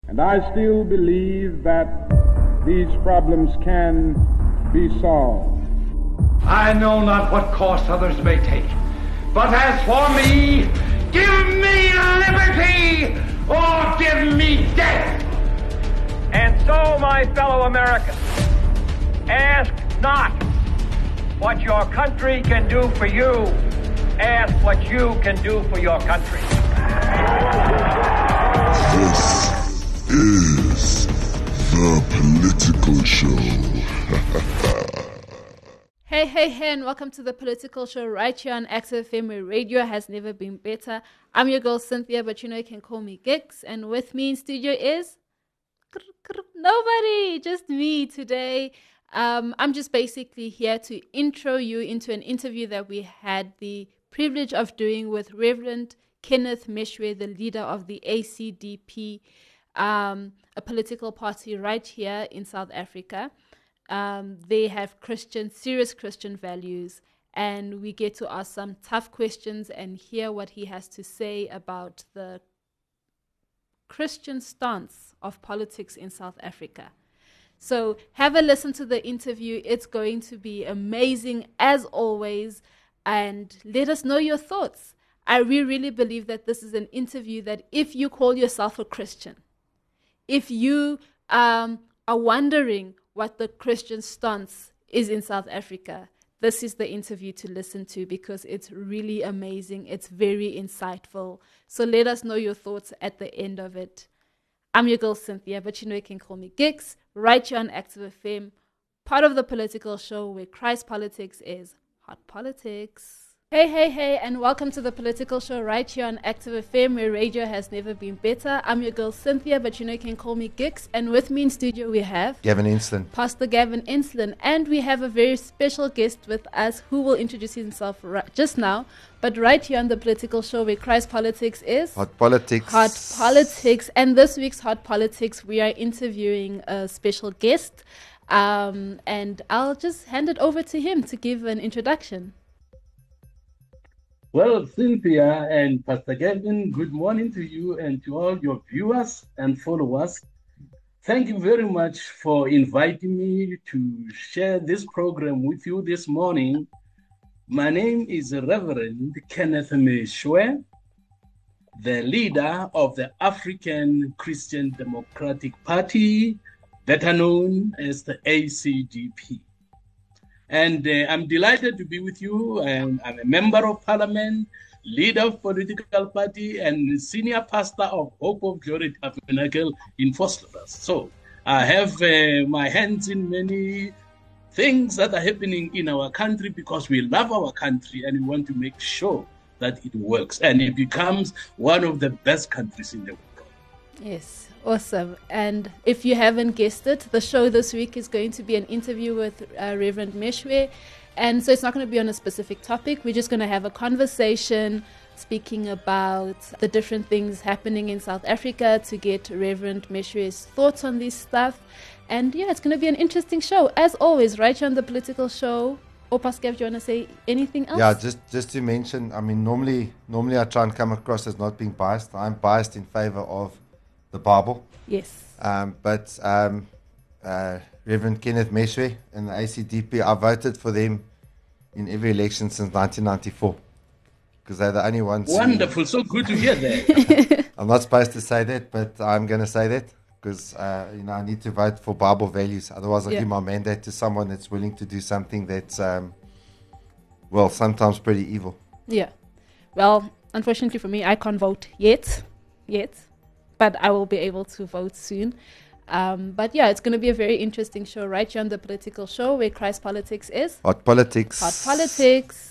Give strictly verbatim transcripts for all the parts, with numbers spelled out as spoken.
And I still believe that these problems can be solved. I know not what course others may take, but as for me, give me liberty or give me death. And so, my fellow Americans, ask not what your country can do for you. Ask what you can do for your country. This is The Political Show. Hey, hey, hey, and welcome to The Political Show right here on Active F M, where radio has never been better. I'm your girl, Cynthia, but you know you can call me Gix. And with me in studio is nobody, just me today. Um, I'm just basically here to intro you into an interview that we had the privilege of doing with Reverend Kenneth Meshoe, the leader of the A C D P, um, a political party right here in South Africa. Um, they have Christian, serious Christian values, and we get to ask some tough questions and hear what he has to say about the Christian stance of politics in South Africa. So have a listen to the interview. It's going to be amazing as always, and let us know your thoughts. I really, really believe that this is an interview that if you call yourself a Christian, if you um, are wondering what the Christian stance is in South Africa, this is the interview to listen to because it's really amazing. It's very insightful. So let us know your thoughts at the end of it. I'm your girl, Cynthia, but you know you can call me Gix, right here on Active F M, part of The Political Show where Christ politics is hot politics. Hey, hey, hey, and welcome to The Political Show right here on Active F M, where radio has never been better. I'm your girl, Cynthia, but you know you can call me Gix. And with me in studio we have Gavin Ensslin. Pastor Gavin Ensslin. And we have a very special guest with us who will introduce himself right just now. But right here on The Political Show where Christ politics is Hot politics. Hot politics. And this week's Hot Politics, we are interviewing a special guest. Um, and I'll just hand it over to him to give an introduction. Well, Cynthia and Pastor Gavin, good morning to you and to all your viewers and followers. Thank you very much for inviting me to share this program with you this morning. My name is Reverend Kenneth Meshoe, the leader of the African Christian Democratic Party, better known as the A C D P. And uh, I'm delighted to be with you. And I'm a member of parliament, leader of political party, and senior pastor of Hope of Glory Tabernacle in Vosloorus. So I have uh, my hands in many things that are happening in our country because we love our country and we want to make sure that it works and it becomes one of the best countries in the world. Yes. Awesome. And if you haven't guessed it, the show this week is going to be an interview with uh, Reverend Meshoe. And so it's not going to be on a specific topic. We're just going to have a conversation speaking about the different things happening in South Africa to get Reverend Meshoe's thoughts on this stuff. And yeah, it's going to be an interesting show. As always, right here on The Political Show. Or Pascal, do you want to say anything else? Yeah, just, just to mention, I mean, normally, normally I try and come across as not being biased. I'm biased in favor of the Bible. Yes. Um, but um, uh, Reverend Kenneth Meshoe and the A C D P, I voted for them in every election since nineteen ninety-four because they're the only ones. Wonderful. Who, so good to hear that. I'm not supposed to say that, but I'm going to say that because uh, you know I need to vote for Bible values. Otherwise, I'll yeah. give my mandate to someone that's willing to do something that's, um, well, sometimes pretty evil. Yeah. Well, unfortunately for me, I can't vote yet. Yet. But I will be able to vote soon. Um, but yeah, it's going to be a very interesting show right here on The Political Show where Christ politics is hot politics. Hot politics.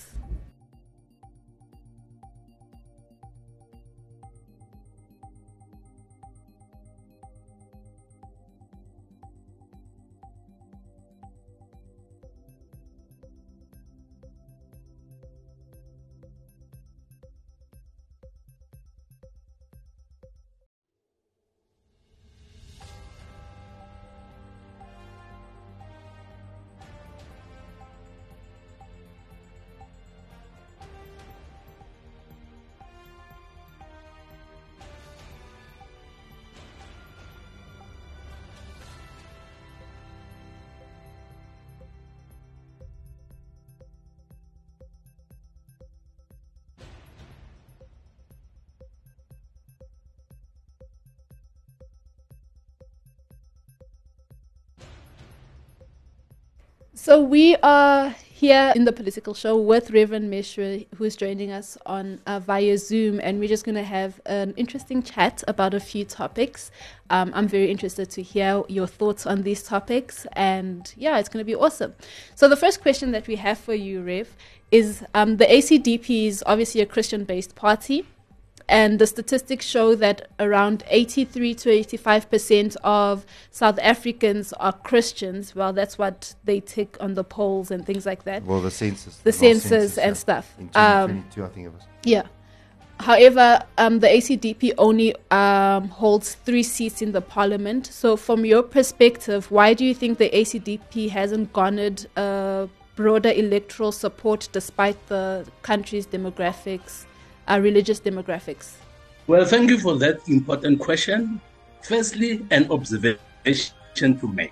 So we are here in the Political Show with Reverend Meshwe, who is joining us on uh, via Zoom, and we're just going to have an interesting chat about a few topics. Um, I'm very interested to hear your thoughts on these topics, and yeah, it's going to be awesome. So the first question that we have for you, Rev, is um, the A C D P is obviously a Christian-based party. And the statistics show that around eighty-three to eighty-five percent of South Africans are Christians. Well, that's what they tick on the polls and things like that. Well, the census. The, the census, census and yeah. stuff. In twenty twenty-two, um, I think it was. Yeah. However, um, the A C D P only um, holds three seats in the parliament. So from your perspective, why do you think the A C D P hasn't garnered uh, broader electoral support despite the country's demographics? Our religious demographics? Well, thank you for that important question. Firstly, an observation to make.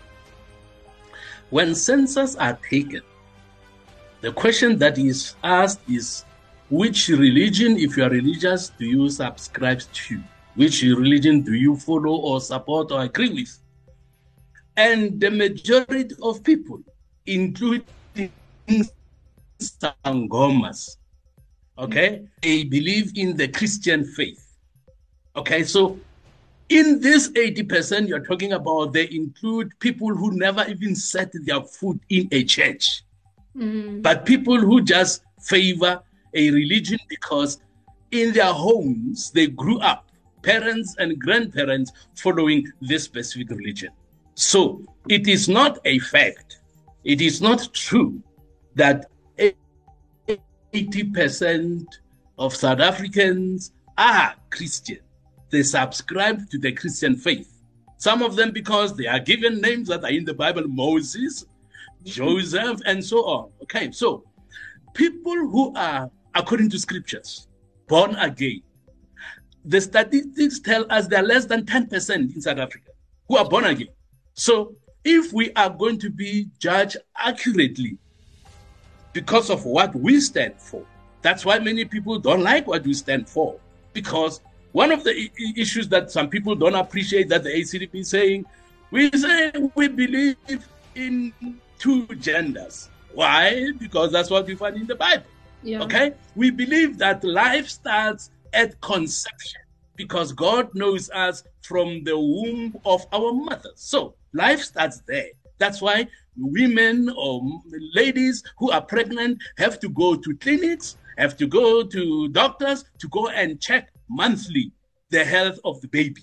When census are taken, the question that is asked is, which religion, if you are religious, do you subscribe to? Which religion do you follow or support or agree with? And the majority of people, including Sangomas, okay, they believe in the Christian faith. Okay, so in this eighty percent you're talking about, they include people who never even set their foot in a church, mm. but people who just favor a religion because in their homes they grew up, parents and grandparents following this specific religion. So it is not a fact, it is not true that eighty percent of South Africans are Christian. They subscribe to the Christian faith. Some of them because they are given names that are in the Bible, Moses, Joseph, and so on. Okay, so people who are, according to scriptures, born again, the statistics tell us there are less than ten percent in South Africa who are born again. So if we are going to be judged accurately because of what we stand for. That's why many people don't like what we stand for. Because one of the I- issues that some people don't appreciate that the A C D P is saying, we say we believe in two genders. Why? Because that's what we find in the Bible. Yeah. Okay? We believe that life starts at conception because God knows us from the womb of our mothers. So life starts there. That's why women or ladies who are pregnant have to go to clinics, have to go to doctors to go and check monthly the health of the baby.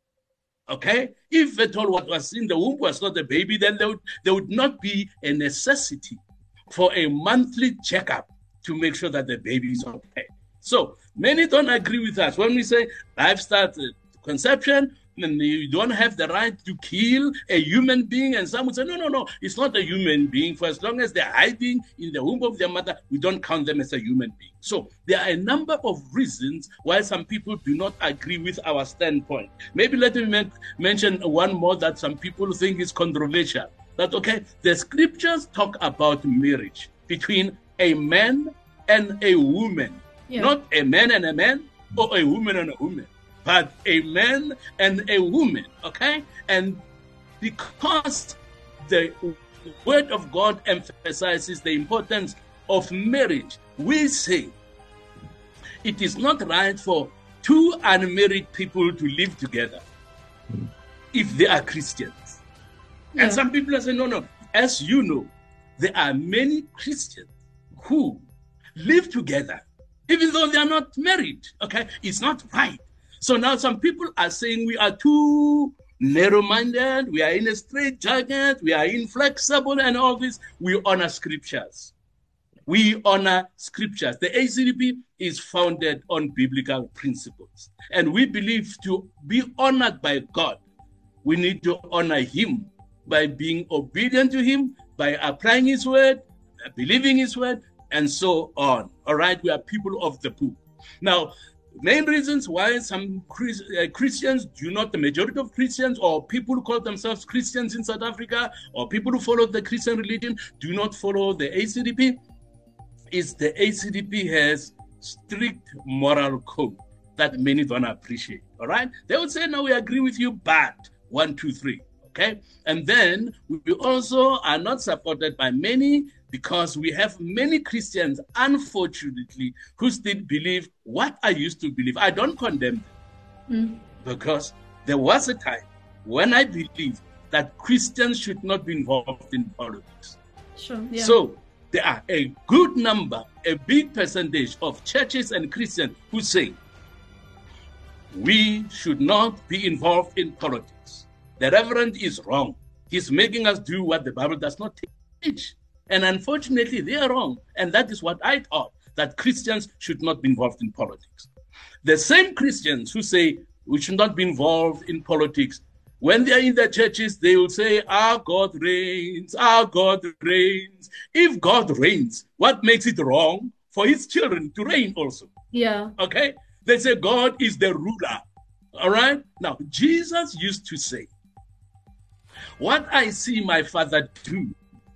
Okay? If at all what was in the womb was not a baby, then there would, there would not be a necessity for a monthly checkup to make sure that the baby is okay. So many don't agree with us. When we say life starts at conception, and you don't have the right to kill a human being, and some would say, no, no, no, it's not a human being. For as long as they're hiding in the womb of their mother, we don't count them as a human being. So there are a number of reasons why some people do not agree with our standpoint. Maybe let me make, mention one more that some people think is controversial. That, okay, the scriptures talk about marriage between a man and a woman, yeah. Not a man and a man or a woman and a woman, but a man and a woman, okay? And because the word of God emphasizes the importance of marriage, we say it is not right for two unmarried people to live together if they are Christians. Yeah. And some people are saying, no, no, as you know, there are many Christians who live together, even though they are not married, okay? It's not right. So now some people are saying we are too narrow-minded, we are in a straitjacket, we are inflexible and all this. We honor scriptures. We honor scriptures. The A C D P is founded on biblical principles. And we believe to be honored by God, we need to honor him by being obedient to him, by applying his word, believing his word, and so on. All right, we are people of the book. Now, main reasons why some Chris, uh, Christians do not, the majority of Christians or people who call themselves Christians in South Africa or people who follow the Christian religion do not follow the A C D P is the A C D P has strict moral code that many don't appreciate. All right? They would say, no, we agree with you, but one, two, three. Okay? And then we also are not supported by many because we have many Christians, unfortunately, who still believe what I used to believe. I don't condemn them mm. because there was a time when I believed that Christians should not be involved in politics. Sure. Yeah. So there are a good number, a big percentage of churches and Christians who say we should not be involved in politics. The Reverend is wrong. He's making us do what the Bible does not teach. And unfortunately, they are wrong. And that is what I taught, that Christians should not be involved in politics. The same Christians who say we should not be involved in politics, when they are in their churches, they will say, our God reigns, our God reigns. If God reigns, what makes it wrong for his children to reign also? Yeah. Okay? They say God is the ruler. All right? Now, Jesus used to say, what I see my Father do,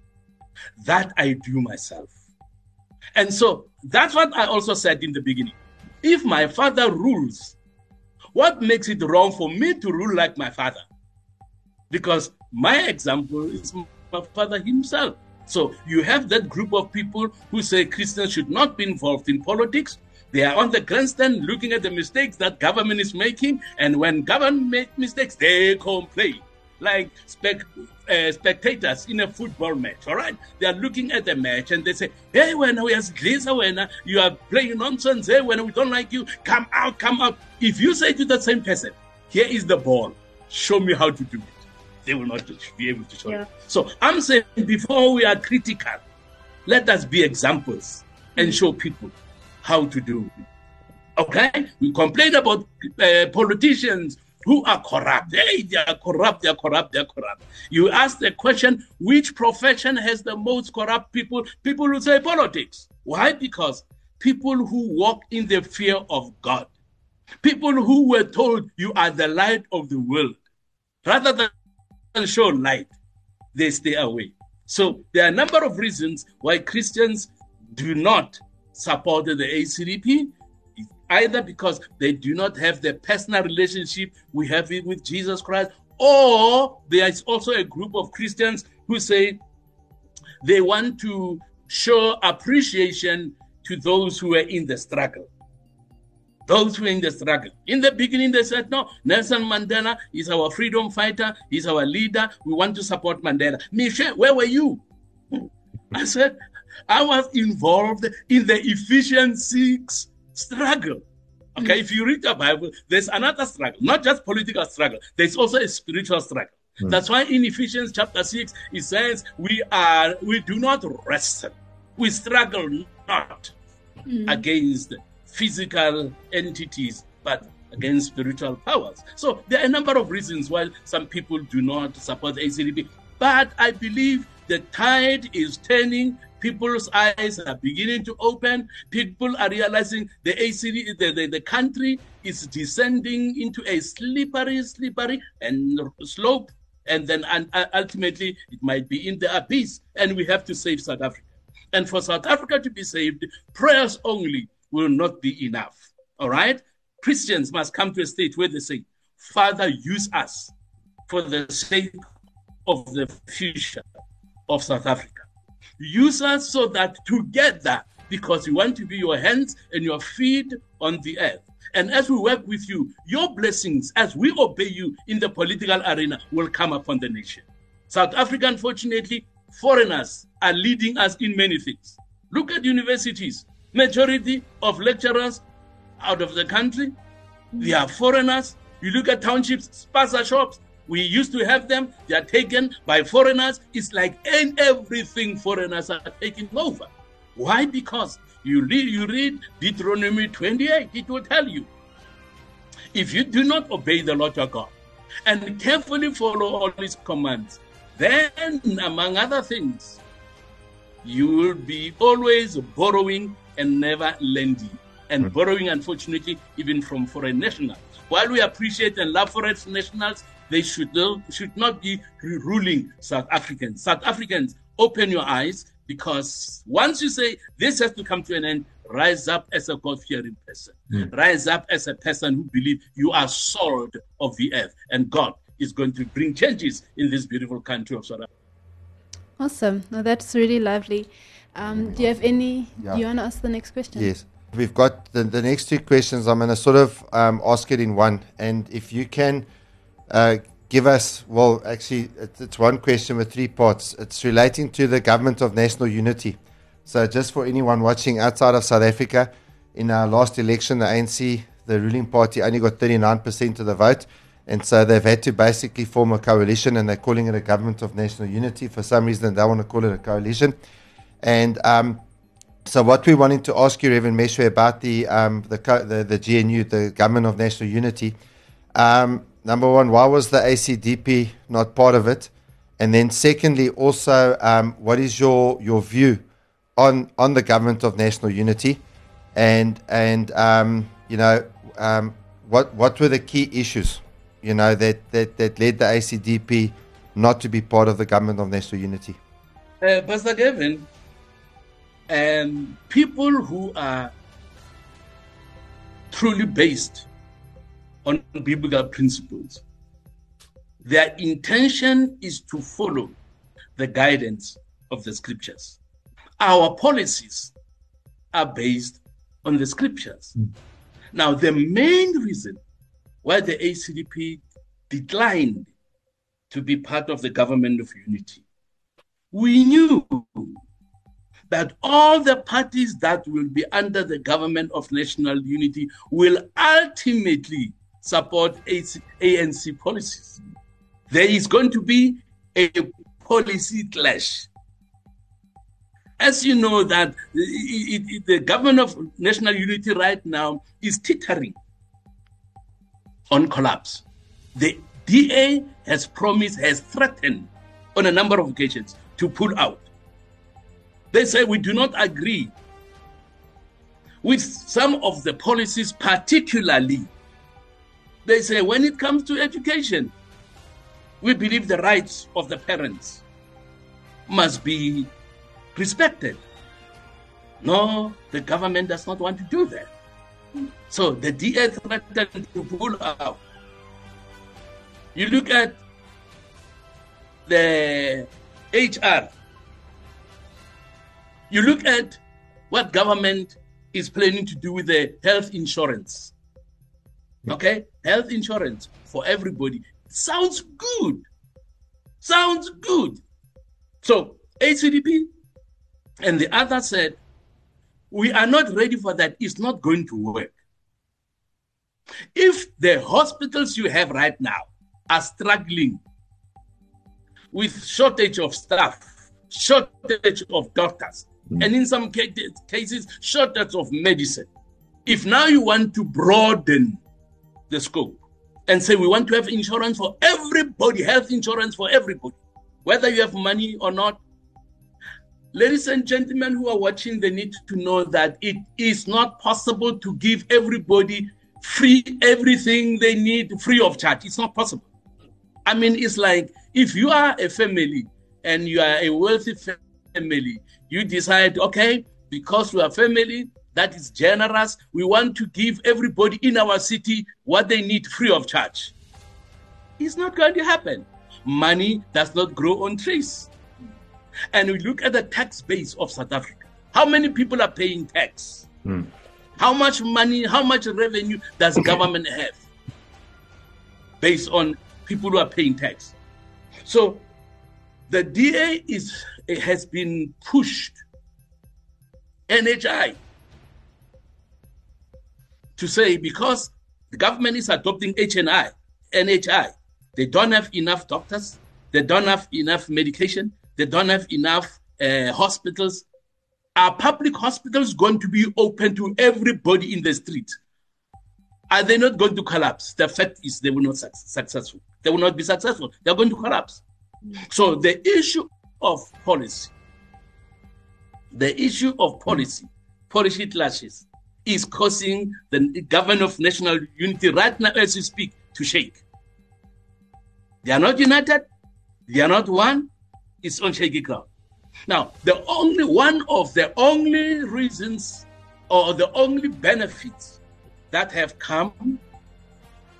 that I do myself. And so that's what I also said in the beginning. If my Father rules, what makes it wrong for me to rule like my Father? Because my example is my Father himself. So you have that group of people who say Christians should not be involved in politics. They are on the grandstand looking at the mistakes that government is making. And when government makes mistakes, they complain. Like spec, uh, spectators in a football match, all right? They are looking at the match and they say, hey, when we are Glazer, when you are playing nonsense, hey, when we don't like you, come out, come out. If you say to that same person, here is the ball, show me how to do it, they will not be able to show yeah. you. So I'm saying before we are critical, let us be examples and show people how to do it. Okay? We complain about uh, politicians who are corrupt. Hey, they are corrupt, they are corrupt, they are corrupt. You ask the question, which profession has the most corrupt people? People will say politics. Why? Because people who walk in the fear of God, people who were told you are the light of the world, rather than show light, they stay away. So there are a number of reasons why Christians do not support the A C D P, either because they do not have the personal relationship we have with Jesus Christ, or there is also a group of Christians who say they want to show appreciation to those who are in the struggle. Those who are in the struggle. In the beginning, they said, no, Nelson Mandela is our freedom fighter, he's our leader, we want to support Mandela. Michelle, where were you? I said, I was involved in the Ephesians six struggle. Okay, mm. if you read the Bible, there's another struggle, not just political struggle, there's also a spiritual struggle. Mm. That's why in Ephesians chapter six, it says, we are, we do not wrestle, we struggle not mm. against physical entities, but against spiritual powers. So there are a number of reasons why some people do not support the A C D P, but I believe the tide is turning. People's eyes are beginning to open. People are realizing the A C D, the, the, the country is descending into a slippery, slippery and slope. And then and ultimately it might be in the abyss. And we have to save South Africa. And for South Africa to be saved, prayers only will not be enough. All right? Christians must come to a state where they say, Father, use us for the sake of the future of South Africa. Use us so that together, because we want to be your hands and your feet on the earth. And as we work with you, your blessings, as we obey you in the political arena, will come upon the nation. South Africa, unfortunately, foreigners are leading us in many things. Look at universities. Majority of lecturers out of the country, they are foreigners. You look at townships, spaza shops, we used to have them. They are taken by foreigners. It's like in everything foreigners are taking over. Why? Because you read, you read Deuteronomy twenty-eight. It will tell you, if you do not obey the Lord your God and carefully follow all his commands, then, among other things, you will be always borrowing and never lending. And mm-hmm. borrowing, unfortunately, even from foreign nationals. While we appreciate and love foreign nationals, they should not, should not be ruling South Africans. South Africans, open your eyes, because once you say this has to come to an end, rise up as a God-fearing person. Mm. Rise up as a person who believes you are salt of the earth, and God is going to bring changes in this beautiful country of South Africa. Awesome. No, that's really lovely. Um, do you have any, Yeah. do you want to ask the next question? Yes. We've got the, the next two questions. I'm going to sort of um, ask it in one. And if you can uh, give us, well, actually, it's, it's one question with three parts. It's relating to the Government of National Unity. So just for anyone watching outside of South Africa, in our last election, the A N C, the ruling party, only got thirty-nine percent of the vote. And so they've had to basically form a coalition, and they're calling it a Government of National Unity. For some reason, they want to call it a coalition. And um, so what we wanted to ask you, Reverend Meshwe, about the, um, the, the the G N U, the Government of National Unity. Um, number one, why was the A C D P not part of it? And then secondly, also, um, what is your, your view on on the Government of National Unity? And, and um, you know, um, what what were the key issues, you know, that, that, that led the A C D P not to be part of the Government of National Unity? Uh, Pastor Gavin, um, people who are truly based on biblical principles, their intention is to follow the guidance of the scriptures. Our policies are based on the scriptures. Mm. Now, the main reason why the A C D P declined to be part of the Government of Unity, we knew that all the parties that will be under the Government of National Unity will ultimately support A N C policies. There is going to be a policy clash. As you know, that it, it, the Government of National Unity right now is teetering on collapse. The D A has promised, has threatened on a number of occasions to pull out. They say we do not agree with some of the policies, particularly, they say when it comes to education, we believe the rights of the parents must be respected. No, the government does not want to do that. So the D A threatened to pull out. You look at the H R. You look at what government is planning to do with the health insurance. Okay? Health insurance for everybody. Sounds good. Sounds good. So A C D P and the other said, we are not ready for that. It's not going to work. If the hospitals you have right now are struggling with shortage of staff, shortage of doctors, mm. and in some cases, shortage of medicine, if now you want to broaden the scope and say we want to have insurance for everybody, health insurance for everybody, whether you have money or not, ladies and gentlemen who are watching, they need to know that it is not possible to give everybody free everything they need free of charge. It's not possible. I mean, it's like if you are a family and you are a wealthy family, you decide, okay, because we are family that is generous, we want to give everybody in our city what they need free of charge. It's not going to happen. Money does not grow on trees. And we look at the tax base of South Africa. How many people are paying tax? Mm. How much money, how much revenue does government have based on people who are paying tax? So the D A is it has been pushed, N H I, to say because the government is adopting H N I, N H I, they don't have enough doctors, they don't have enough medication, they don't have enough uh, hospitals. Are public hospitals going to be open to everybody in the street? Are they not going to collapse? The fact is they will not be successful. They will not be successful. They're going to collapse. So the issue of policy, the issue of policy, policy clashes, is causing the Government of National Unity right now as we speak to shake. They are not united. They are not one. It's on shaky ground. Now, the only one of the only reasons or the only benefits that have come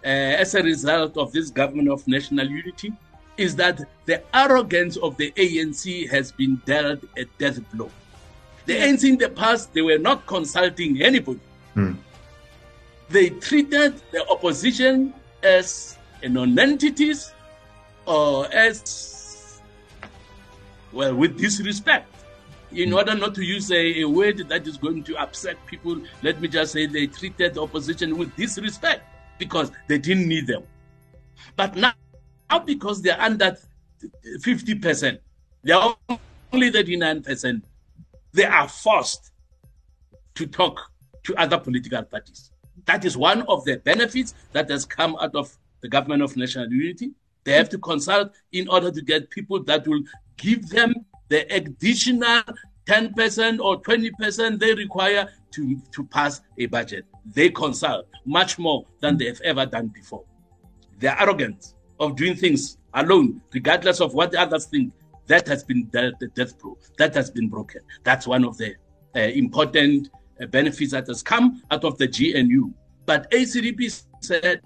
uh, as a result of this government of national unity is that the arrogance of the A N C has been dealt a death blow. The A N C in the past, they were not consulting anybody. Hmm. They treated the opposition as non-entities or as, well, with disrespect. In mm. order not to use a, a word that is going to upset people, let me just say they treated the opposition with disrespect because they didn't need them. But now, now because they're under fifty percent, they're only thirty-nine percent, they are forced to talk to other political parties. That is one of the benefits that has come out of the government of national unity. They have to consult in order to get people that will give them the additional ten percent or twenty percent they require to, to pass a budget. They consult much more than they have ever done before. Their arrogance of doing things alone, regardless of what others think, that has been the, the death blow. That has been broken. That's one of the uh, important uh, benefits that has come out of the G N U. But A C D P said,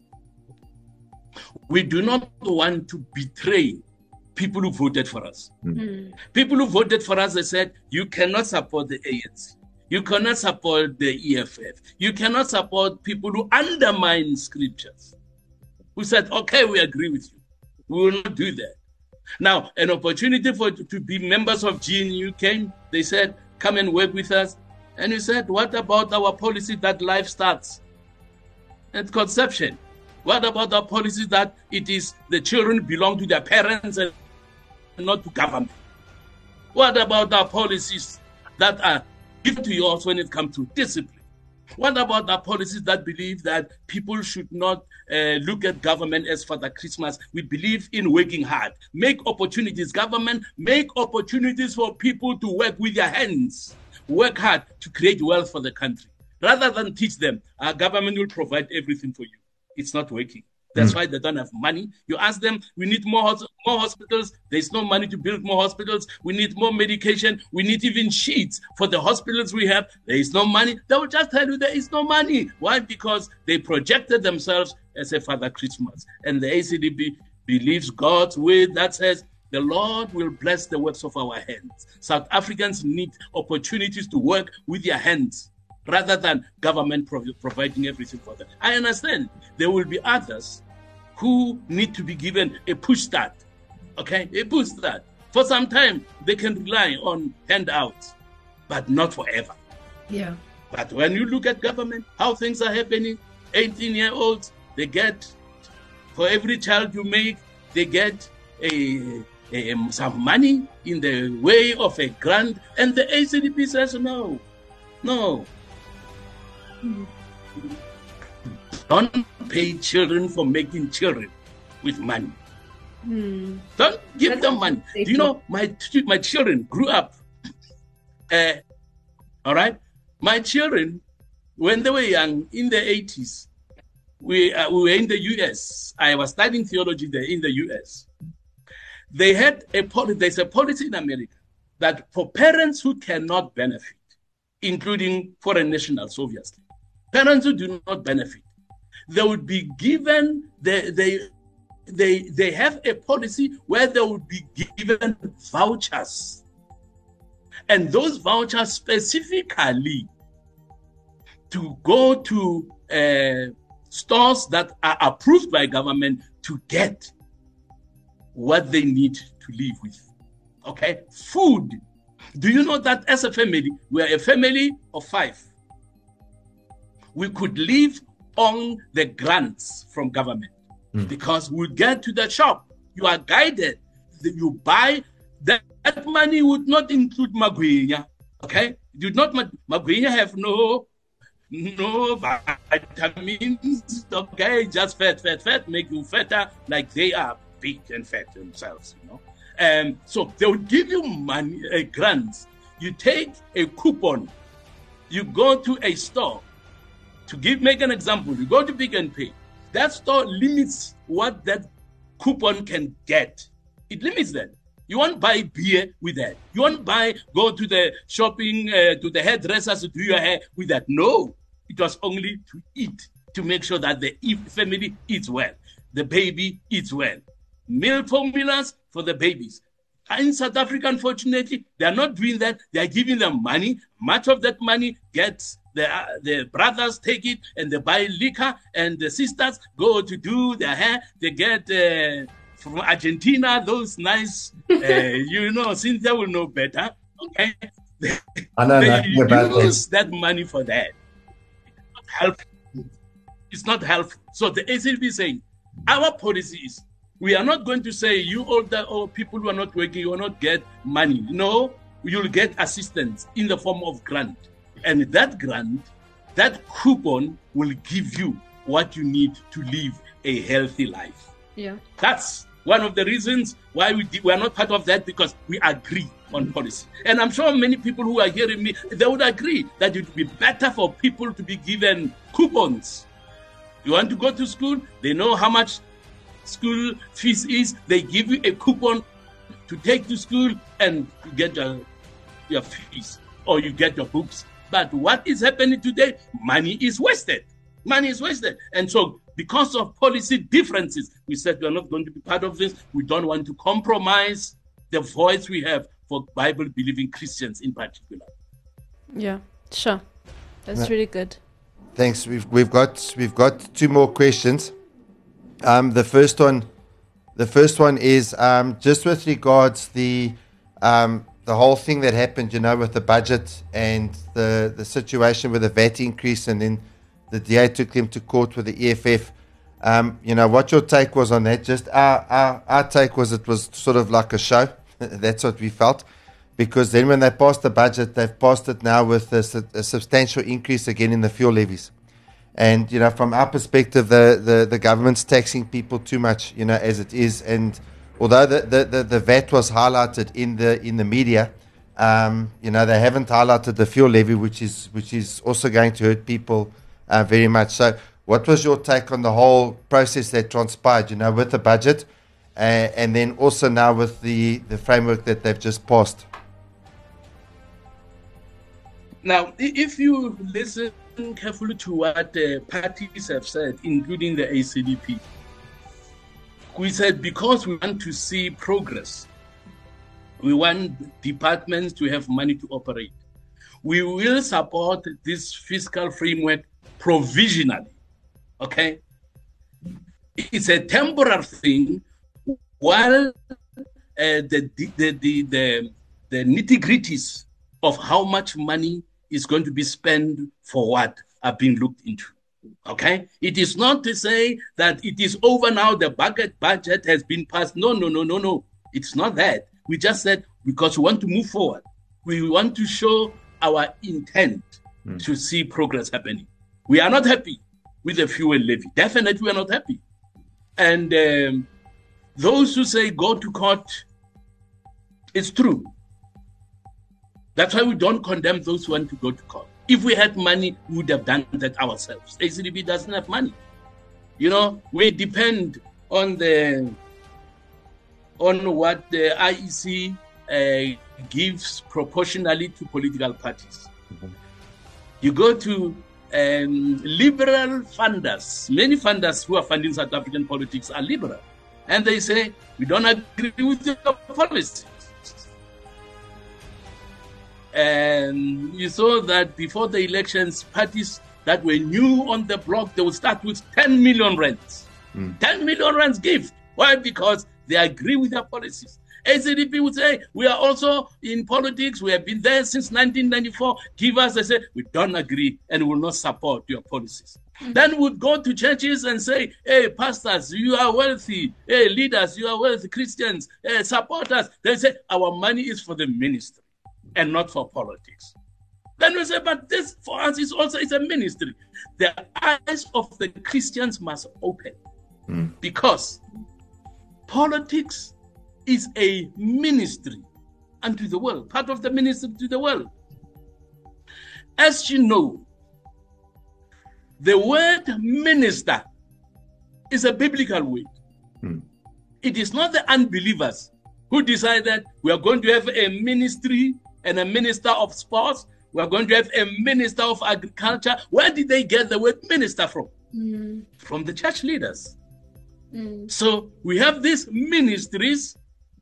we do not want to betray people who voted for us. Mm. People who voted for us, they said, you cannot support the A N C. You cannot support the E F F. You cannot support people who undermine scriptures. We said, okay, we agree with you. We will not do that. Now, an opportunity for to be members of G N U came. They said, come and work with us. And we said, what about our policy that life starts at conception? What about our policy that it is the children belong to their parents and not to government? What about our policies that are given to yours when it comes to discipline? What about our policies that believe that people should not uh, look at government as Father Christmas? We believe in working hard. Make opportunities, government, make opportunities for people to work with their hands. Work hard to create wealth for the country. Rather than teach them, our government will provide everything for you. It's not working. That's mm. why they don't have money. You ask them, we need more, more hospitals. There's no money to build more hospitals. We need more medication. We need even sheets for the hospitals we have. There is no money. They will just tell you there is no money. Why? Because they projected themselves as a Father Christmas. And the A C D P believes God's word that says, the Lord will bless the works of our hands. South Africans need opportunities to work with their hands, rather than government prov- providing everything for them. I understand there will be others who need to be given a push start, okay? A push start. For some time, they can rely on handouts, but not forever. Yeah. But when you look at government, how things are happening, eighteen-year-olds, they get, for every child you make, they get a, a, some money in the way of a grant, and the A C D P says no, no. Don't pay children for making children with money. Hmm. Don't give That's them money. Do you know, my my children grew up, uh, all right? My children, when they were young, in the eighties, we, uh, we were in the U S. I was studying theology there in the U S. They had a policy, there's a policy in America that for parents who cannot benefit, including foreign nationals, obviously, parents who do not benefit, they would be given, they, they, they, they have a policy where they would be given vouchers. And those vouchers specifically to go to uh, stores that are approved by government to get what they need to live with. Okay? Food. Do you know that as a family, we are a family of five? We could live on the grants from government mm. because we get to the shop. You are guided. You buy. That, that money would not include Magwinya. Okay? Do not Magwinya have no no vitamins. Okay? Just fat, fat, fat, make you fatter like they are big and fat themselves, you know. Um, so they will give you money, uh, grants. You take a coupon. You go to a store. To give, make an example, you go to Pick n Pay. That store limits what that coupon can get. It limits that. You won't buy beer with that. You won't buy, go to the shopping, uh, to the hairdressers to do your hair with that. No, it was only to eat. to make sure that the family eats well, the baby eats well. Milk formulas for the babies. In South Africa, unfortunately, they are not doing that. They are giving them money. Much of that money gets the uh, the brothers take it and they buy liquor, and the sisters go to do their hair. They get uh, from Argentina those nice, uh, you know, Cynthia will know better. Okay, I know they nothing about use that money for that. It's not helpful. It's not helpful. So the A C D P is saying our policy is, we are not going to say you older or people who are not working, you will not get money. No, you'll get assistance in the form of grant. And that grant, that coupon will give you what you need to live a healthy life. Yeah. That's one of the reasons why we, we are not part of that, because we agree on policy. And I'm sure many people who are hearing me, they would agree that it would be better for people to be given coupons. You want to go to school, they know how much school fees is, they give you a coupon to take to school and you get your, your fees or you get your books. But what is happening today? Money is wasted. Money is wasted. And so because of policy differences, we said we are not going to be part of this. We don't want to compromise the voice we have for Bible-believing Christians in particular. Yeah, sure. That's Yeah. really good. Thanks. We've we've got we've got two more questions. Um, the first one, the first one is um, just with regards the um, the whole thing that happened, you know, with the budget and the the situation with the V A T increase, and then the D A took them to court with the E F F. Um, you know, what your take was on that? Just our, our our take was it was sort of like a show. That's what we felt, because then when they passed the budget, they've passed it now with a, su- a substantial increase again in the fuel levies. And, you know, from our perspective, the, the, the government's taxing people too much, you know, as it is. And although the, the, the, the V A T was highlighted in the in the media, um, you know, they haven't highlighted the fuel levy, which is which is also going to hurt people uh, very much. So what was your take on the whole process that transpired, you know, with the budget uh, and then also now with the, the framework that they've just passed? Now, i- if you listen carefully to what the parties have said, including the A C D P, we said because we want to see progress, we want departments to have money to operate, we will support this fiscal framework provisionally. Okay? It's a temporary thing while uh, the, the, the, the, the nitty-gritties of how much money is going to be spent for what are being looked into. Okay? It is not to say that it is over now, the budget budget has been passed. No, no, no, no, no. It's not that. We just said because we want to move forward. We want to show our intent mm. to see progress happening. We are not happy with the fuel levy. Definitely we are not happy. And um, those who say go to court, it's true. That's why we don't condemn those who want to go to court. If we had money, we would have done that ourselves. A C D B doesn't have money. You know, we depend on the on what the I E C uh, gives proportionally to political parties. Mm-hmm. You go to um, liberal funders. Many funders who are funding South African politics are liberal. And they say, we don't agree with your policy. And you saw that before the elections, parties that were new on the block, they would start with ten million rands. Mm. ten million rands gift. Why? Because they agree with their policies. A C D P would say, we are also in politics. We have been there since nineteen ninety-four. Give us, they say, we don't agree and will not support your policies. Mm. Then would go to churches and say, hey, pastors, you are wealthy. Hey, leaders, you are wealthy. Christians, hey, support us. They say, our money is for the ministry and not for politics. Then we say, but this for us is also it's a ministry. The eyes of the Christians must open mm. because politics is a ministry unto the world, part of the ministry to the world. As you know, the word minister is a biblical word. Mm. It is not the unbelievers who decided we are going to have a ministry and a minister of sports. We are going to have a minister of agriculture. Where did they get the word minister from? mm. from the church leaders. Mm. So we have these ministries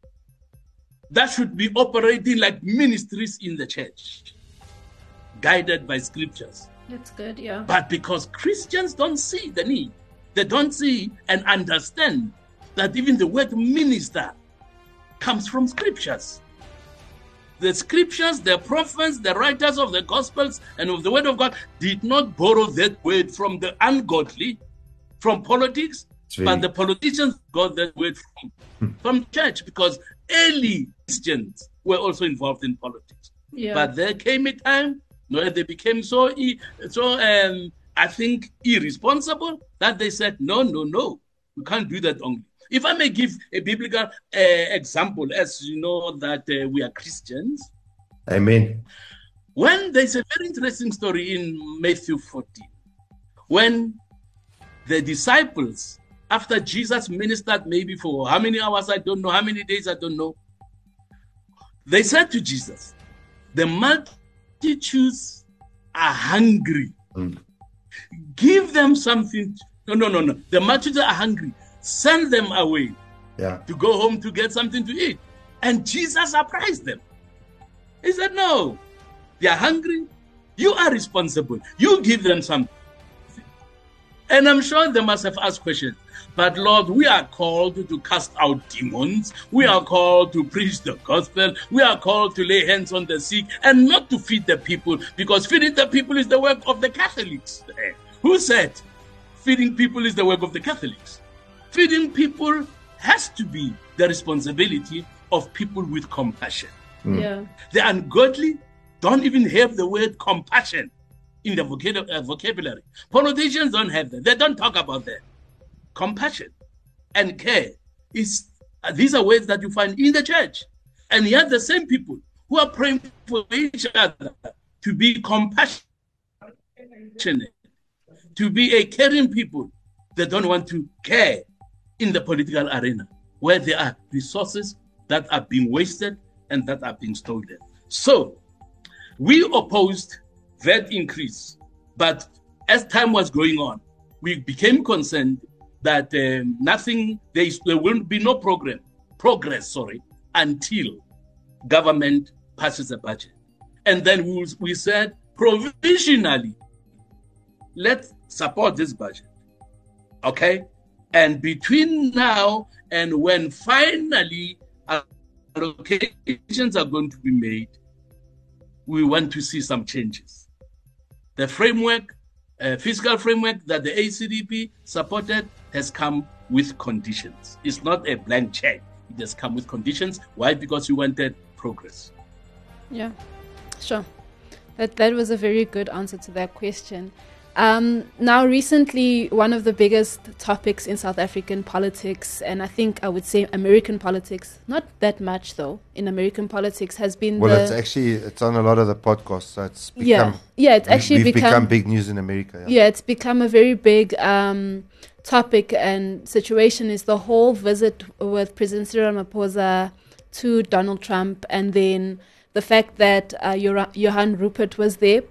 that should be operating like ministries in the church, guided by scriptures. That's good, yeah. But because Christians don't see the need, they don't see and understand that even the word minister comes from scriptures. The scriptures, the prophets, the writers of the gospels and of the word of God did not borrow that word from the ungodly, from politics, really... but the politicians got that word from, from church, because early Christians were also involved in politics. Yeah. But there came a time where they became so, so um, I think, irresponsible that they said, no, no, no, we can't do that only. If I may give a biblical uh, example, as you know that uh, we are Christians. Amen. When there's a very interesting story in Matthew fourteen, when the disciples, after Jesus ministered maybe for how many hours, I don't know, how many days, I don't know, they said to Jesus, the multitudes are hungry. Mm. Give them something. No, no, no, no. The multitudes are hungry. Send them away yeah. to go home to get something to eat. And Jesus surprised them. He said, no, they are hungry. You are responsible. You give them something. And I'm sure they must have asked questions. But Lord, we are called to cast out demons. We are called to preach the gospel. We are called to lay hands on the sick and not to feed the people, because feeding the people is the work of the Catholics. Who said feeding people is the work of the Catholics? Feeding people has to be the responsibility of people with compassion. Mm. Yeah. The ungodly don't even have the word compassion in the vocab- uh, vocabulary. Politicians don't have that. They don't talk about that. Compassion and care is uh, these are words that you find in the church. And yet the same people who are praying for each other to be compassionate, to be a caring people, they don't want to care in the political arena, where there are resources that are being wasted and that are being stolen. So we opposed that increase, but as time was going on, we became concerned that um, nothing, there, is, there will be no program, progress, sorry, until government passes a budget. And then we, we said, provisionally, let's support this budget, okay? And between now and when finally allocations are going to be made, we want to see some changes. The framework, uh, fiscal framework that the A C D P supported has come with conditions. It's not a blank check. It has come with conditions. Why? Because we wanted progress. Yeah, sure. That that was a very good answer to that question. Um, now, recently, one of the biggest topics in South African politics, and I think I would say American politics, not that much though, in American politics has been well, the... it's actually, it's on a lot of the podcasts, so it's become... Yeah, yeah it's actually we've become... become big news in America. Yeah, yeah it's become a very big um, topic and situation is the whole visit with President Cyril Ramaphosa to Donald Trump, and then the fact that uh, Johann Rupert was there.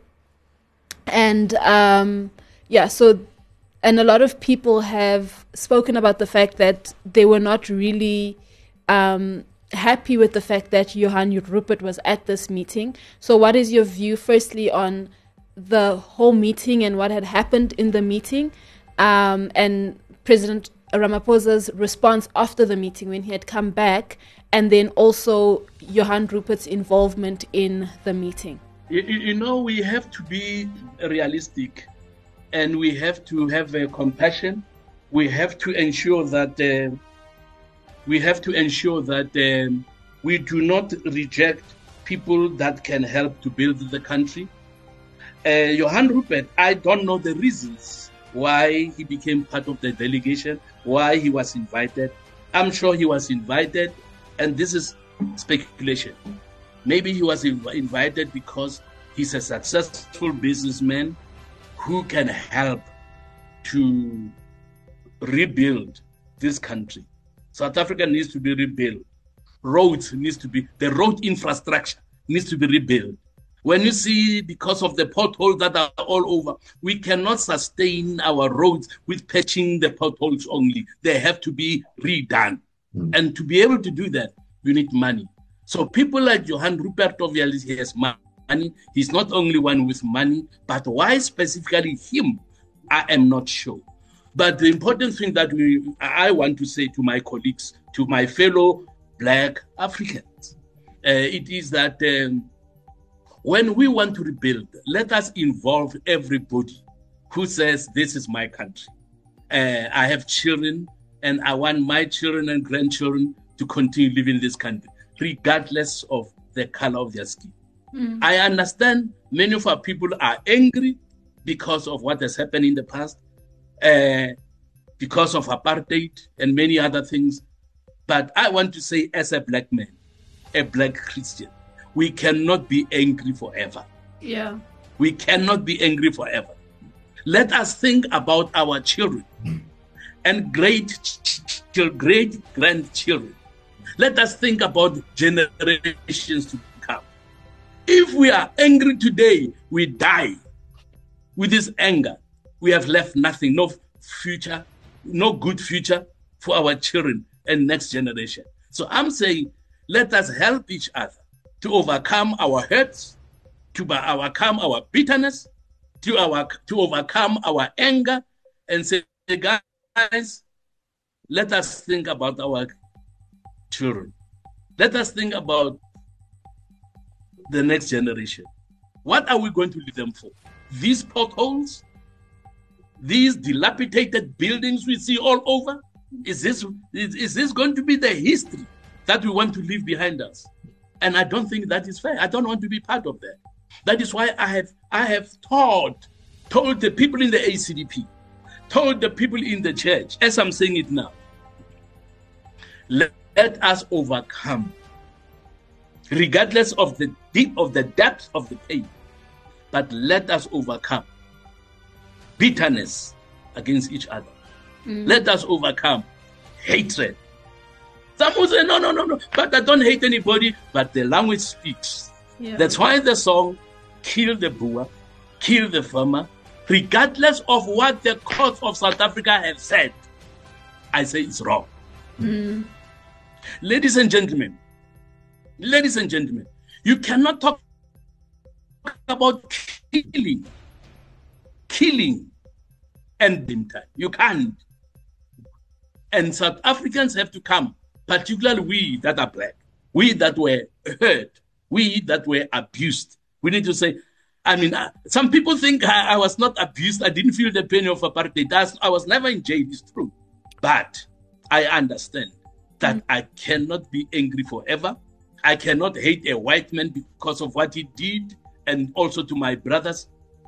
And um, yeah, so, and a lot of people have spoken about the fact that they were not really um, happy with the fact that Johann Rupert was at this meeting. So what is your view, firstly, on the whole meeting and what had happened in the meeting, um, and President Ramaphosa's response after the meeting when he had come back, and then also Johann Rupert's involvement in the meeting? You, you know, we have to be realistic, and we have to have uh, compassion. We have to ensure that uh, we have to ensure that um, we do not reject people that can help to build the country. Uh, Johann Rupert, I don't know the reasons why he became part of the delegation, why he was invited. I'm sure he was invited, and this is speculation. Maybe he was inv- invited because he's a successful businessman who can help to rebuild this country. South Africa needs to be rebuilt. Roads needs to be, the road infrastructure needs to be rebuilt. When you see, because of the potholes that are all over, we cannot sustain our roads with patching the potholes only. They have to be redone. Mm. And to be able to do that, you need money. So people like Johan Rupert obviously has money. He's not only one with money, but why specifically him, I am not sure. But the important thing that we, I want to say to my colleagues, to my fellow Black Africans, uh, it is that um, when we want to rebuild, let us involve everybody who says, this is my country. Uh, I have children, and I want my children and grandchildren to continue living in this country, regardless of the color of their skin. Mm. I understand many of our people are angry because of what has happened in the past, uh, because of apartheid and many other things. But I want to say, as a Black man, a Black Christian, we cannot be angry forever. Yeah. We cannot be angry forever. Let us think about our children and great, great grandchildren. Let us think about generations to come. If we are angry today, we die. With this anger, we have left nothing, no future, no good future for our children and next generation. So I'm saying, let us help each other to overcome our hurts, to overcome our bitterness, to our to overcome our anger, and say, guys, let us think about our children. Let us think about the next generation. What are we going to leave them for? These potholes? These dilapidated buildings we see all over? Is this, is, is this going to be the history that we want to leave behind us? And I don't think that is fair. I don't want to be part of that. That is why I have I have taught, told the people in the A C D P, told the people in the church, as I'm saying it now, let, let us overcome, regardless of the deep of the depth of the pain, but let us overcome bitterness against each other. Mm. Let us overcome hatred. Some will say, no, no, no, no, but I don't hate anybody, but the language speaks. Yeah. That's why the song, kill the Boer, kill the farmer, regardless of what the courts of South Africa have said, I say it's wrong. Mm. Ladies and gentlemen, ladies and gentlemen, you cannot talk about killing, killing and time. You can't. And South Africans have to come, particularly we that are Black, we that were hurt, we that were abused. We need to say, I mean, uh, some people think I, I was not abused. I didn't feel the pain of apartheid. I was never in jail, it's true. But I understand that mm. I cannot be angry forever. I cannot hate a white man because of what he did, and also to my brothers.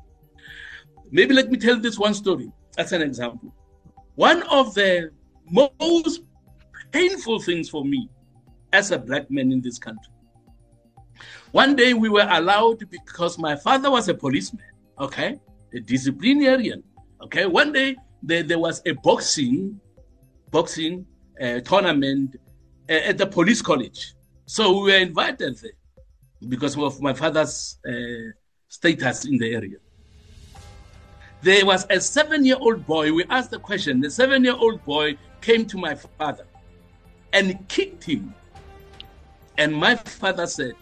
Maybe let me tell this one story as an example. One of the most painful things for me as a Black man in this country. One day we were allowed, because my father was a policeman, okay, a disciplinarian, okay. One day there, there was a boxing, boxing uh, tournament uh, at the police college. So we were invited there because of my father's uh, status in the area. There was a seven-year-old boy. We asked the question. The seven-year-old boy came to my father and kicked him. And my father said,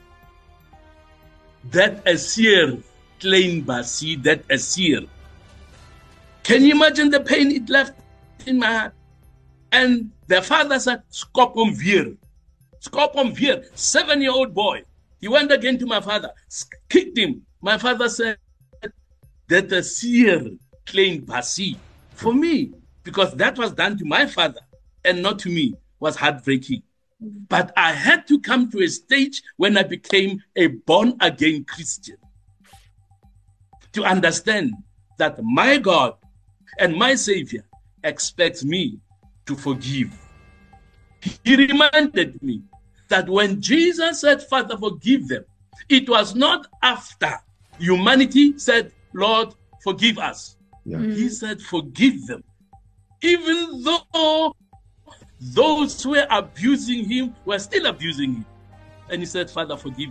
that Asir Klein Basi, that Asir. Can you imagine the pain it left in my heart? And the father said, Skop hom weer. Skop hom weer. Seven-year-old boy. He went again to my father, kicked him. My father said, that Asir Klein Basi. For me, because that was done to my father and not to me, was heartbreaking. But I had to come to a stage when I became a born-again Christian to understand that my God and my Savior expects me to forgive. He reminded me that when Jesus said, Father, forgive them, it was not after humanity said, Lord, forgive us. Yeah. Mm. He said, forgive them. Even though those who were abusing him were still abusing him. And he said, Father, forgive them.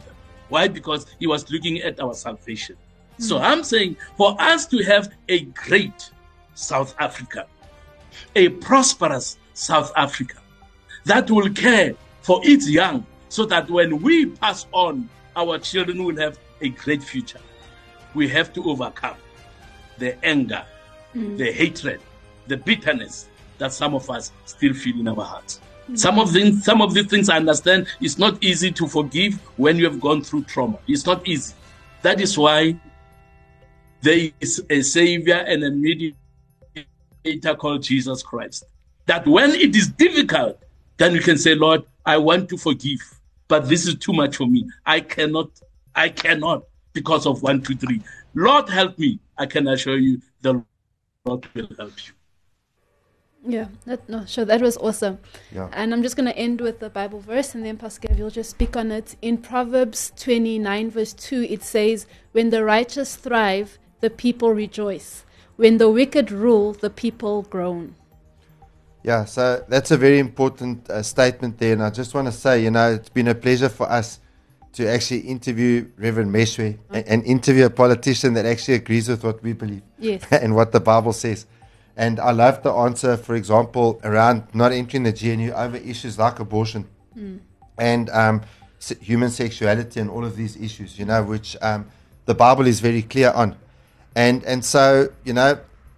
Why? Because he was looking at our salvation. Mm. So I'm saying for us to have a great South Africa, a prosperous South Africa that will care for its young, so that when we pass on, our children will have a great future. We have to overcome the anger, mm. the hatred, the bitterness that some of us still feel in our hearts. Mm. Some of the, some of these things I understand it's not easy to forgive when you have gone through trauma. It's not easy. That is why there is a Savior and a mediator called Jesus Christ. That when it is difficult, then you can say, Lord, I want to forgive, but this is too much for me. I cannot, I cannot because of one, two, three. Lord, help me. I can assure you the Lord will help you. Yeah, that, no, sure, that was awesome. Yeah. And I'm just going to end with the Bible verse, and then Pastor Gav, you'll just speak on it. In Proverbs twenty-nine, verse two, it says, when the righteous thrive, the people rejoice. When the wicked rule, the people groan. Yeah, so that's a very important uh, statement there. And I just want to say, you know, it's been a pleasure for us to actually interview Reverend Meshwe okay. and, and interview a politician that actually agrees with what we believe yes. and what the Bible says. And I love the answer, for example, around not entering the G N U over issues like abortion mm. and um, se- human sexuality and all of these issues, you know, which um, the Bible is very clear on. And and so, you know,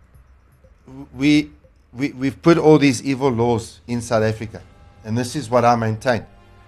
we... We, we've put all these evil laws in South Africa, and this is what I maintain.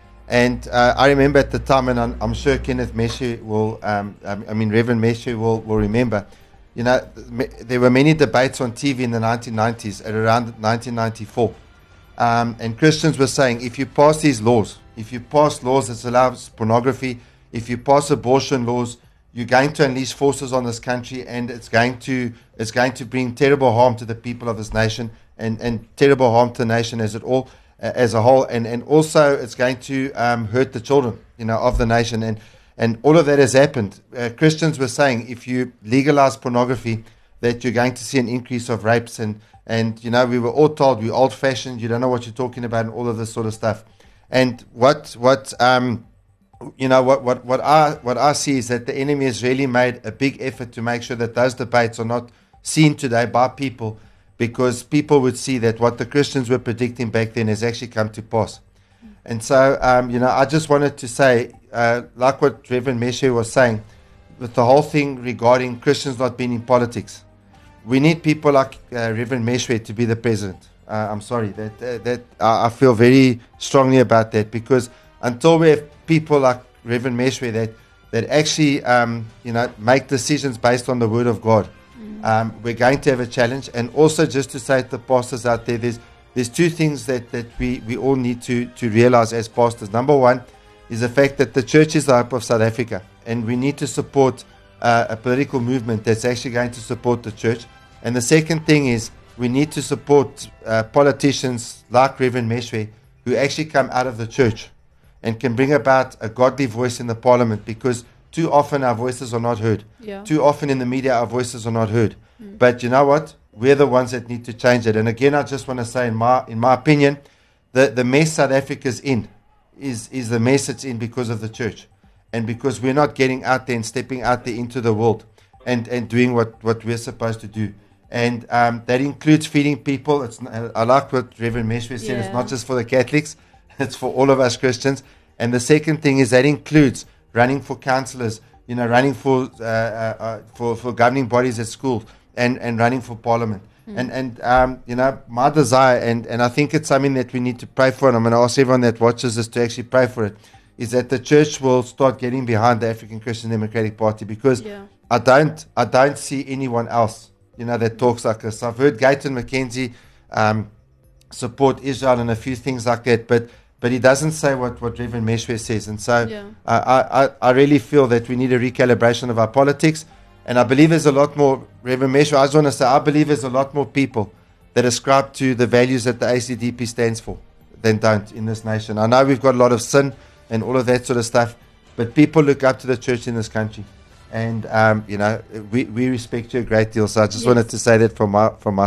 And uh, I remember at the time, and I'm, I'm sure Kenneth Meshwe will, um, I mean Reverend Meshwe will, will remember, you know, there were many debates on T V in the nineteen nineties at around nineteen ninety-four. Um, and Christians were saying, if you pass these laws, if you pass laws that allows pornography, if you pass abortion laws, you're going to unleash forces on this country, and it's going to it's going to bring terrible harm to the people of this nation, and, and terrible harm to the nation as it all uh, as a whole, and, and also it's going to um, hurt the children, you know, of the nation, and and all of that has happened. Uh, Christians were saying if you legalize pornography, that you're going to see an increase of rapes, and and you know we were all told we're old-fashioned, you don't know what you're talking about, and all of this sort of stuff. And what what um. You know, what, what, what, I, what I see is that the enemy has really made a big effort to make sure that those debates are not seen today by people, because people would see that what the Christians were predicting back then has actually come to pass. And so, um, you know, I just wanted to say, uh, like what Reverend Meshwe was saying, with the whole thing regarding Christians not being in politics, we need people like uh, Reverend Meshwe to be the president. Uh, I'm sorry, that, uh, that uh, I feel very strongly about that, because until we have people like Reverend Meshwe that that actually um, you know make decisions based on the Word of God, mm. um, we're going to have a challenge. And also, just to say to the pastors out there, there's there's two things that, that we, we all need to to realize as pastors. Number one is the fact that the church is the hope of South Africa, and we need to support uh, a political movement that's actually going to support the church. And the second thing is we need to support uh, politicians like Reverend Meshwe who actually come out of the church and can bring about a godly voice in the parliament, because too often our voices are not heard. Yeah. Too often in the media our voices are not heard. Mm. But you know what? We're the ones that need to change it. And again, I just want to say, in my in my opinion, the, the mess South Africa's in is, is the mess it's in because of the church. And because we're not getting out there and stepping out there into the world and, and doing what, what we're supposed to do. And um, that includes feeding people. It's I like what Reverend Meshwe said. Yeah. It's not just for the Catholics. It's for all of us Christians. And the second thing is that includes running for councillors, you know, running for uh, uh, uh, for, for governing bodies at school, and, and running for parliament. Mm. And, and um, you know, my desire, and, and I think it's something that we need to pray for, and I'm going to ask everyone that watches this to actually pray for it, is that the church will start getting behind the African Christian Democratic Party, because yeah. I don't I don't see anyone else, you know, that talks like this. I've heard Gayton McKenzie um, support Israel and a few things like that, but but he doesn't say what, what Reverend Meshwe says. And so yeah. uh, I, I, I really feel that we need a recalibration of our politics. And I believe there's a lot more, Reverend Meshwe, I just want to say, I believe there's a lot more people that ascribe to the values that the A C D P stands for than don't in this nation. I know we've got a lot of sin and all of that sort of stuff, but people look up to the church in this country. And, um, you know, we, we respect you a great deal. So I just yes. wanted to say that from my, from my side.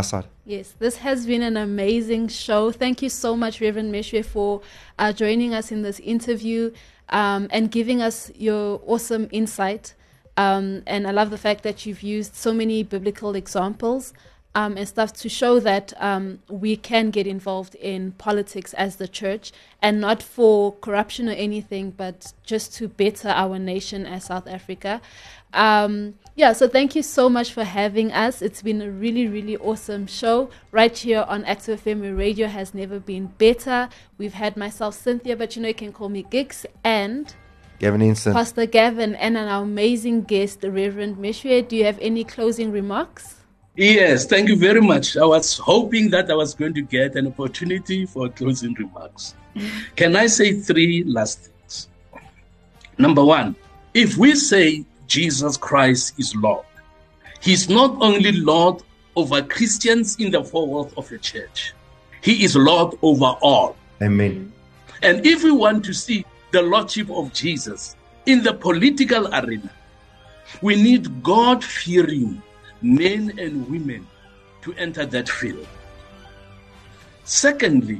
Yes, this has been an amazing show. Thank you so much, Reverend Meshwe, for uh, joining us in this interview um, and giving us your awesome insight. Um, and I love the fact that you've used so many biblical examples um, and stuff to show that um, we can get involved in politics as the church, and not for corruption or anything, but just to better our nation as South Africa. Um, yeah, so thank you so much for having us. It's been a really, really awesome show right here on Active F M, where radio has never been better. We've had myself, Cynthia, but you know you can call me Gix, and Gavin Instant, Pastor Gavin, and an amazing guest, the Reverend Meshwe. Do you have any closing remarks? Yes, thank you very much. I was hoping that I was going to get an opportunity for closing remarks. Can I say three last things? Number one, if we say Jesus Christ is Lord, He's not only Lord over Christians in the four walls of the church, He is Lord over all. Amen. And if we want to see the Lordship of Jesus in the political arena, we need God-fearing men and women to enter that field. Secondly,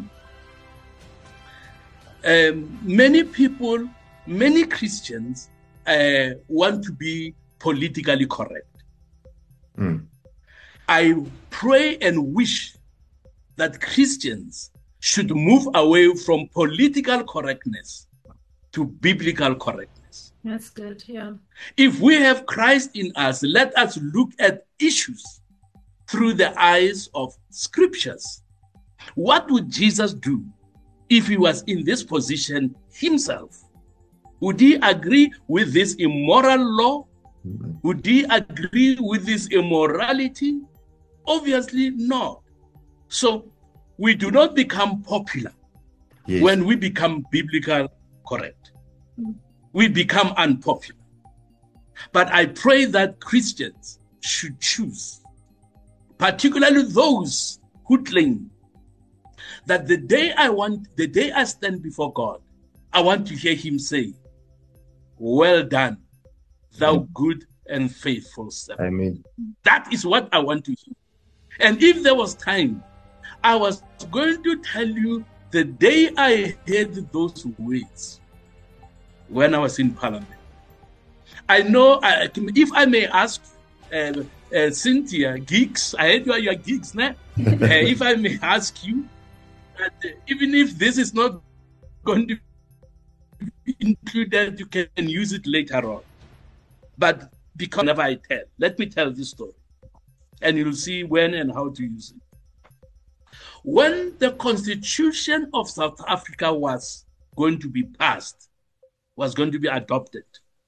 um, many people, many Christians uh, want to be politically correct. Mm. I pray and wish that Christians should move away from political correctness to biblical correctness. That's good, yeah. If we have Christ in us, let us look at issues through the eyes of scriptures. What would Jesus do if he was in this position himself? Would he agree with this immoral law? Would he agree with this immorality? Obviously not. So we do not become popular yes. when we become biblical correct. We become unpopular. But I pray that Christians should choose, particularly those who claim that the day I want, the day I stand before God, I want to hear him say, "Well done, thou good and faithful servant." Amen. That is what I want to hear. And if there was time, I was going to tell you the day I heard those words when I was in Parliament. I know, I, if I may ask uh, uh, Cynthia, geeks, I heard you are your geeks now. uh, if I may ask you, that uh, even if this is not going to be included, you can use it later on. But because whenever I tell, let me tell this story, and you'll see when and how to use it. When the Constitution of South Africa was going to be passed, was going to be adopted,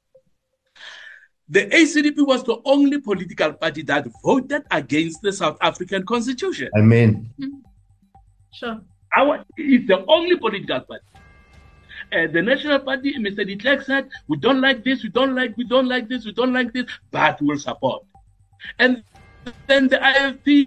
the A C D P was the only political party that voted against the South African Constitution. Amen. Mm-hmm. Sure. Our, it's the only political party. Uh, the National Party, Mister de Klerk said, we don't like this, we don't like, we don't like this, we don't like this, but we'll support. And then the I F P,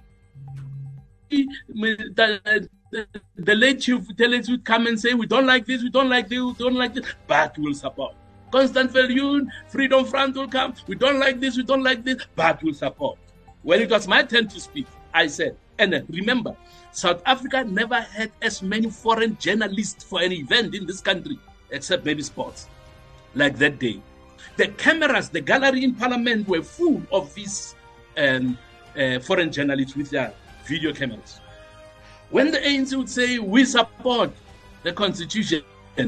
the, the, the late chief would come and say, we don't like this, we don't like this, we don't like this, but we'll support. Constant Viljoen, Freedom Front will come, we don't like this, we don't like this, but we'll support. When it was my turn to speak, I said, and remember, South Africa never had as many foreign journalists for an event in this country, except maybe sports, like that day. The cameras, the gallery in Parliament were full of these um, uh, foreign journalists with their video cameras. When the A N C would say, we support the Constitution,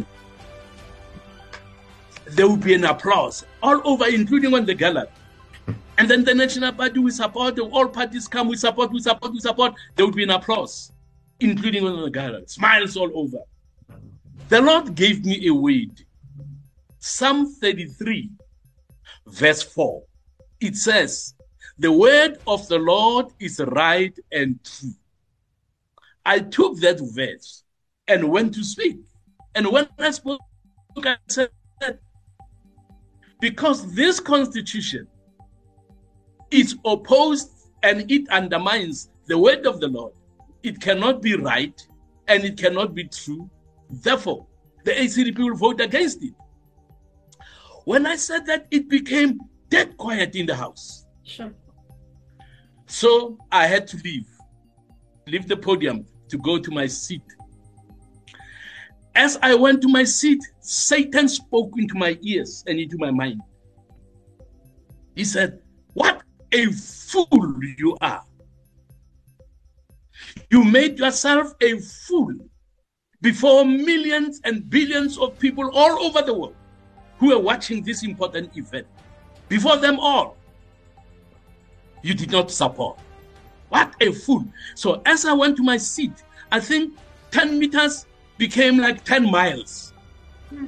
there would be an applause all over, including on the gallery. And then the National Party, we support, all parties come, we support, we support, we support. There would be an applause, including on the gallery, smiles all over. The Lord gave me a word. Psalm thirty-three, verse four. It says, the word of the Lord is right and true. I took that verse and went to speak. And when I spoke, I said, because this constitution is opposed and it undermines the word of the Lord, it cannot be right and it cannot be true. Therefore, the A C D P will vote against it. When I said that, it became dead quiet in the house. Sure. So I had to leave. leave the podium to go to my seat. As I went to my seat, Satan spoke into my ears and into my mind. He said, "What a fool you are. You made yourself a fool before millions and billions of people all over the world who are watching this important event. Before them all, you did not support. What a fool." So as I went to my seat, I think ten meters became like ten miles. Hmm.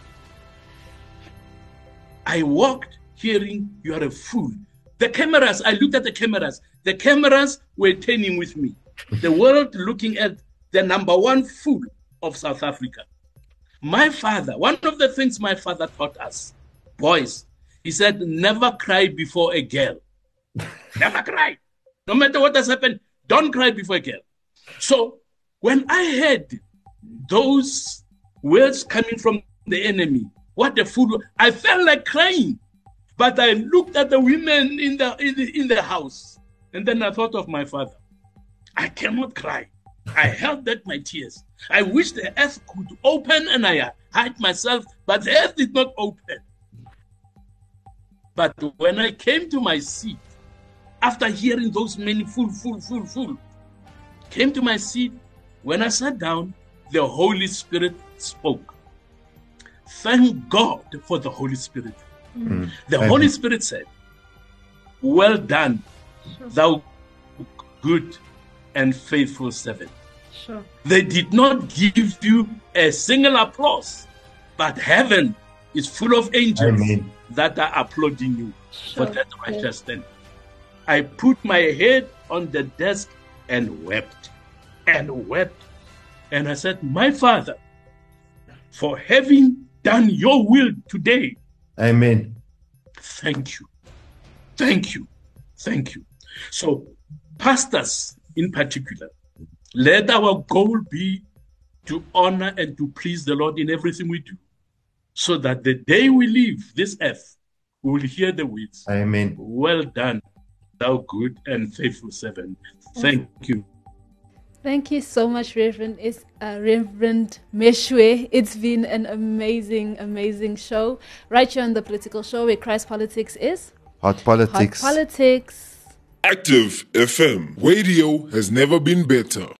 I walked hearing, "You are a fool." The cameras, I looked at the cameras. The cameras were turning with me. The world looking at the number one fool of South Africa. My father, one of the things my father taught us, boys, he said, never cry before a girl. Never cry. No matter what has happened, don't cry before a girl. So when I heard those words coming from the enemy, what a fool, I felt like crying. But I looked at the women in the, in the, in the house, and then I thought of my father. I cannot cry. I held back my tears. I wish the earth could open and I hide myself, but the earth did not open. But when I came to my seat, after hearing those many fool, fool, fool, fool, came to my seat, when I sat down, the Holy Spirit spoke. Thank God for the Holy Spirit. Mm. The Thank Holy you. Spirit said, "Well done, sure. thou good and faithful servant." Sure. They did not give you a single applause, but heaven is full of angels Amen. That are applauding you sure. for that righteous stand. I put my head on the desk and wept and wept. And I said, "My Father, for having done your will today, Amen. Thank you. Thank you. Thank you." So, pastors in particular, let our goal be to honor and to please the Lord in everything we do, so that the day we leave this earth, we will hear the words, Amen. "Well done, thou good and faithful servant." Thank you. Thank you so much, Reverend is uh, Reverend Meshwe. It's been an amazing, amazing show. Right here on the Political Show, where Christ Politics is Hot Politics. Hot Politics. Active F M. Radio has never been better.